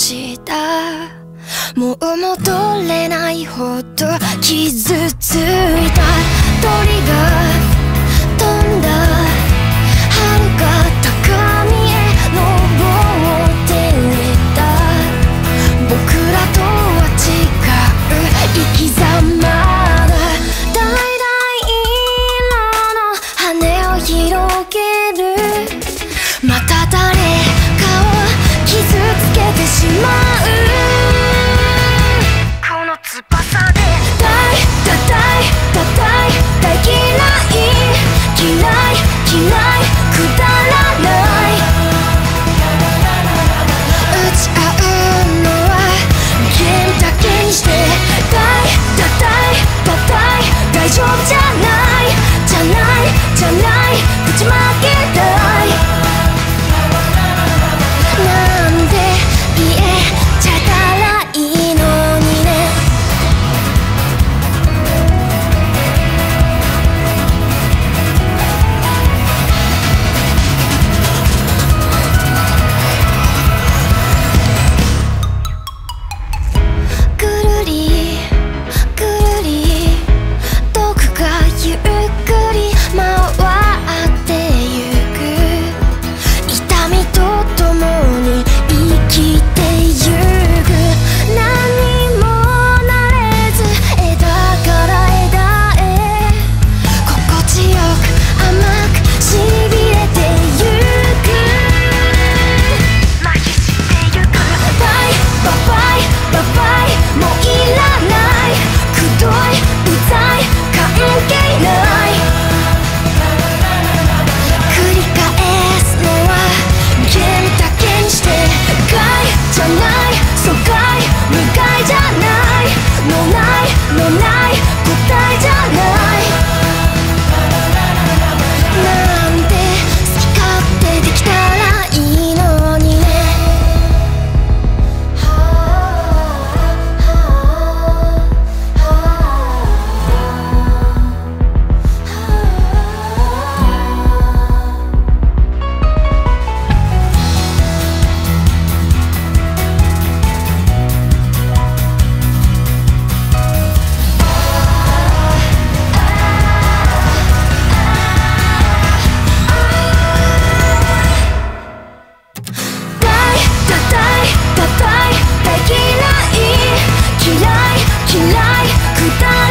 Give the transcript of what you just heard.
ちだ。もう戻れないほど傷ついた鳥が飛んだ遥か高みへ登ってった僕らとは違う生き様だ。橙色の羽を広げるまた誰かを傷つけてしまう。この翼でたい嫌いくだらない打ち合うのはゲームだけにして大丈夫じゃないぶちまけたいなんで言えちゃったらいいのにね。ぐるりぐるり遠くがゆっくり回ってゆく痛みとともに生きてゆく。何もなれず枝から枝へ心地よく甘くしびれてゆく麻痺してゆくバイもういらないくどいうざい関係ない繰り返すのはゲームだけにして害じゃない疎外無害じゃないのない答えじゃないなんで好き勝手できたらいいのにね。嫌いくだ